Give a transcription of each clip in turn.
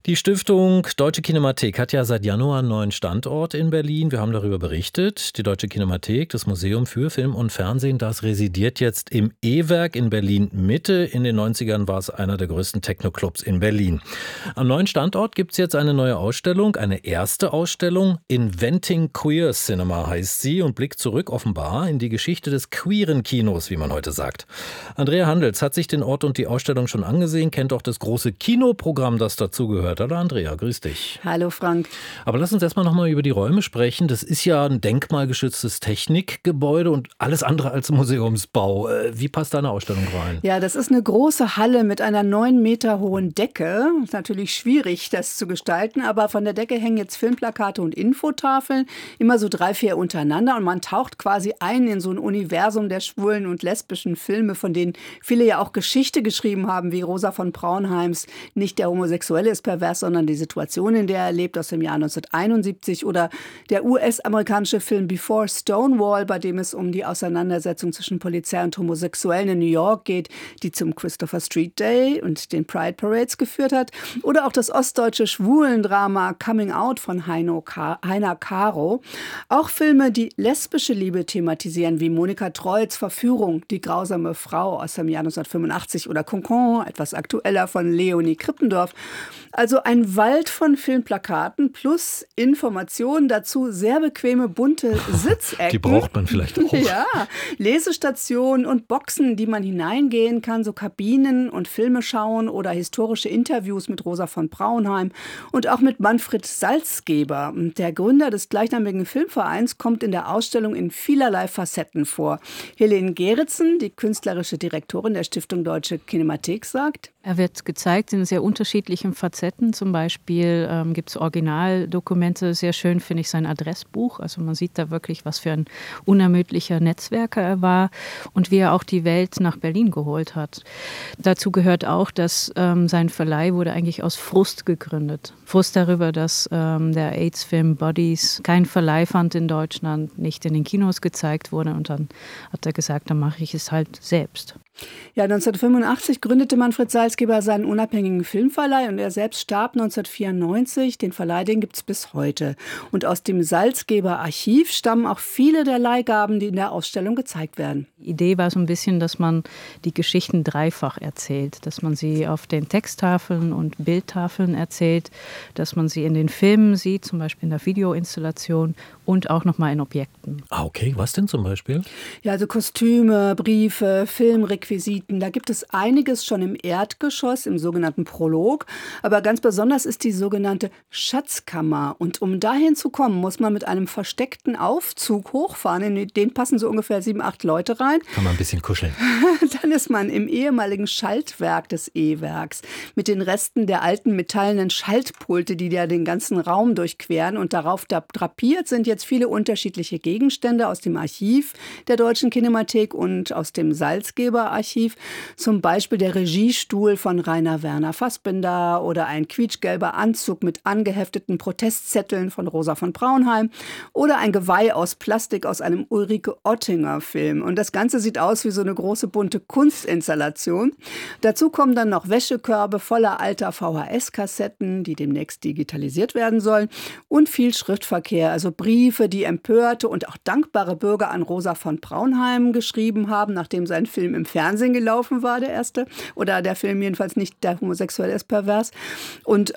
Die Stiftung Deutsche Kinemathek hat ja seit Januar einen neuen Standort in Berlin. Wir haben darüber berichtet. Die Deutsche Kinemathek, das Museum für Film und Fernsehen, das residiert jetzt im E-Werk in Berlin-Mitte. In den 90ern war es einer der größten Techno-Clubs in Berlin. Am neuen Standort gibt es jetzt eine neue Ausstellung, eine erste Ausstellung. Inventing Queer Cinema heißt sie und blickt zurück offenbar in die Geschichte des queeren Kinos, wie man heute sagt. Andrea Handels hat sich den Ort und die Ausstellung schon angesehen, kennt auch das große Kinoprogramm, das dazugehört. Hallo Andrea, grüß dich. Hallo Frank. Aber lass uns erstmal nochmal über die Räume sprechen. Das ist ja ein denkmalgeschütztes Technikgebäude und alles andere als Museumsbau. Wie passt deine Ausstellung rein? Ja, das ist eine große Halle mit einer 9 Meter hohen Decke. Ist natürlich schwierig, das zu gestalten, aber von der Decke hängen jetzt Filmplakate und Infotafeln, immer so 3, 4 untereinander und man taucht quasi ein in so ein Universum der schwulen und lesbischen Filme, von denen viele ja auch Geschichte geschrieben haben, wie Rosa von Braunheims Nicht der Homosexuelle ist pervers, sondern die Situation, in der er lebt, aus dem Jahr 1971, oder der US-amerikanische Film Before Stonewall, bei dem es um die Auseinandersetzung zwischen Polizei und Homosexuellen in New York geht, die zum Christopher Street Day und den Pride Parades geführt hat, oder auch das ostdeutsche Schwulendrama Coming Out von Heiner Caro. Auch Filme, die lesbische Liebe thematisieren, wie Monika Treutz Verführung, die grausame Frau aus dem Jahr 1985, oder Concon, etwas aktueller, von Leonie Krippendorf. Also ein Wald von Filmplakaten plus Informationen dazu, sehr bequeme, bunte Sitzecken. Die braucht man vielleicht auch. Ja, Lesestationen und Boxen, die man hineingehen kann, so Kabinen und Filme schauen oder historische Interviews mit Rosa von Braunheim und auch mit Manfred Salzgeber. Der Gründer des gleichnamigen Filmvereins kommt in der Ausstellung in vielerlei Facetten vor. Helene Geritzen, die künstlerische Direktorin der Stiftung Deutsche Kinemathek, sagt: Er wird gezeigt in sehr unterschiedlichen Facetten. Zum Beispiel gibt es Originaldokumente. Sehr schön finde ich sein Adressbuch. Also man sieht da wirklich, was für ein unermüdlicher Netzwerker er war und wie er auch die Welt nach Berlin geholt hat. Dazu gehört auch, dass sein Verleih wurde eigentlich aus Frust gegründet. Frust darüber, dass der AIDS-Film Bodies keinen Verleih fand in Deutschland, nicht in den Kinos gezeigt wurde. Und dann hat er gesagt, dann mache ich es halt selbst. Ja, 1985 gründete Manfred Salzgeber seinen unabhängigen Filmverleih und er selbst starb 1994. Den Verleih, den gibt es bis heute. Und aus dem Salzgeber-Archiv stammen auch viele der Leihgaben, die in der Ausstellung gezeigt werden. Die Idee war so ein bisschen, dass man die Geschichten dreifach erzählt, dass man sie auf den Texttafeln und Bildtafeln erzählt, dass man sie in den Filmen sieht, zum Beispiel in der Videoinstallation und auch nochmal in Objekten. Ah, okay. Was denn zum Beispiel? Ja, also Kostüme, Briefe, Filmrequisiten. Da gibt es einiges schon im Erdgeschoss, im sogenannten Prolog. Aber ganz besonders ist die sogenannte Schatzkammer. Und um dahin zu kommen, muss man mit einem versteckten Aufzug hochfahren. In den passen so ungefähr 7, 8 Leute rein. Kann man ein bisschen kuscheln. Dann ist man im ehemaligen Schaltwerk des E-Werks mit den Resten der alten metallenen Schaltpulte, die ja den ganzen Raum durchqueren. Und darauf drapiert sind jetzt viele unterschiedliche Gegenstände aus dem Archiv der Deutschen Kinemathek und aus dem Salzgeber-Archiv. Zum Beispiel der Regiestuhl von Rainer Werner Fassbinder oder ein quietschgelber Anzug mit angehefteten Protestzetteln von Rosa von Braunheim oder ein Geweih aus Plastik aus einem Ulrike Oettinger-Film. Und das Ganze sieht aus wie so eine große bunte Kunstinstallation. Dazu kommen dann noch Wäschekörbe voller alter VHS-Kassetten, die demnächst digitalisiert werden sollen, und viel Schriftverkehr, also Briefe, die empörte und auch dankbare Bürger an Rosa von Braunheim geschrieben haben, nachdem sein Film im Fernsehen gelaufen war, der erste. Oder der Film jedenfalls nicht der Homosexuelle ist pervers. Und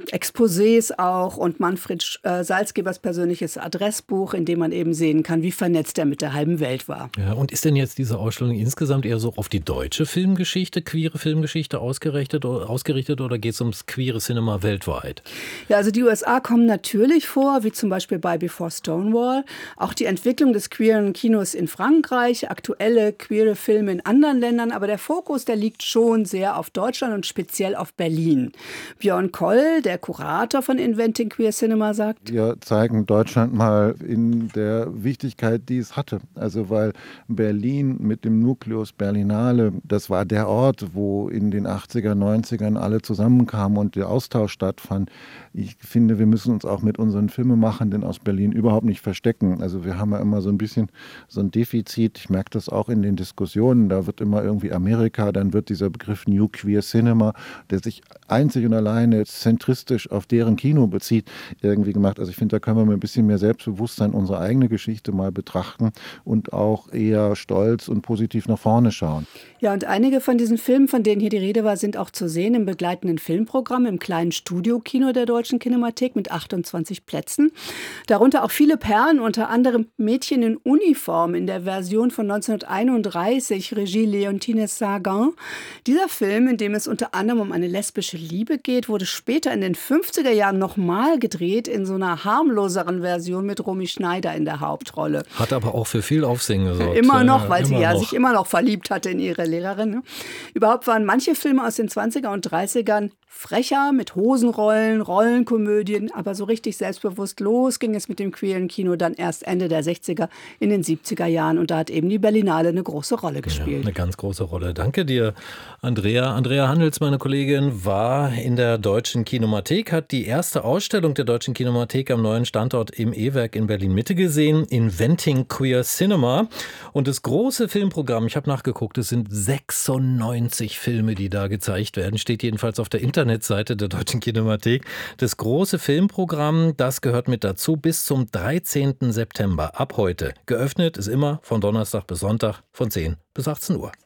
Exposés auch und Manfred Salzgebers persönliches Adressbuch, in dem man eben sehen kann, wie vernetzt er mit der halben Welt war. Ja, und ist denn jetzt diese Ausstellung insgesamt eher so auf die deutsche Filmgeschichte, queere Filmgeschichte ausgerichtet oder geht es ums queere Cinema weltweit? Ja, also die USA kommen natürlich vor, wie zum Beispiel bei Before Stonewall. Auch die Entwicklung des queeren Kinos in Frankreich, aktuelle queere Filme in anderen Ländern, aber der Fokus, der liegt schon sehr auf Deutschland und speziell auf Berlin. Björn Koll, der Kurator von Inventing Queer Cinema, sagt: Wir zeigen Deutschland mal in der Wichtigkeit, die es hatte. Also weil Berlin mit dem Nucleus Berlinale, das war der Ort, wo in den 80er, 90ern alle zusammenkamen und der Austausch stattfand. Ich finde, wir müssen uns auch mit unseren Filmemachenden aus Berlin überhaupt nicht verstecken. Also wir haben ja immer so ein bisschen so ein Defizit. Ich merke das auch in den Diskussionen. Da wird immer irgendwie Amerika, dann wird dieser Begriff New Queer Cinema, der sich einzig und alleine zentristisch auf deren Kino bezieht, irgendwie gemacht. Also ich finde, da können wir mit ein bisschen mehr Selbstbewusstsein unsere eigene Geschichte mal betrachten und auch eher stolz und positiv nach vorne schauen. Ja, und einige von diesen Filmen, von denen hier die Rede war, sind auch zu sehen im begleitenden Filmprogramm im kleinen Studiokino der Deutschen Kinemathek mit 28 Plätzen. Darunter auch viele Perlen, unter anderem Mädchen in Uniform in der Version von 1931, Regie Léontine Sagan. Dieser Film, in dem es unter anderem um eine lesbische Liebe geht, wurde später in den 50er Jahren nochmal gedreht in so einer harmloseren Version mit Romy Schneider in der Hauptrolle. Hat aber auch für viel Aufsehen gesorgt. Immer noch, weil sie immer ja noch. sich immer noch verliebt hatte in ihre Lehrerin. Ne? Überhaupt waren manche Filme aus den 20er und 30ern frecher, mit Hosenrollen, Rollenkomödien, aber so richtig selbstbewusst los ging es mit dem queeren Kino dann erst Ende der 60er, in den 70er Jahren. Und da hat eben die Berlinale eine große Rolle gespielt. Ja, eine ganz große Rolle. Danke dir, Andrea. Andrea Handels, meine Kollegin, war in der Deutschen Kinemathek, hat die erste Ausstellung der Deutschen Kinemathek am neuen Standort im E-Werk in Berlin-Mitte gesehen, Inventing Queer Cinema. Und das große Filmprogramm, ich habe nachgeguckt, es sind 96 Filme, die da gezeigt werden, steht jedenfalls auf der Internetseite der Deutschen Kinemathek. Das große Filmprogramm, das gehört mit dazu bis zum 13. September, ab heute. Geöffnet ist immer von Donnerstag bis Sonntag von 10 bis 18 Uhr.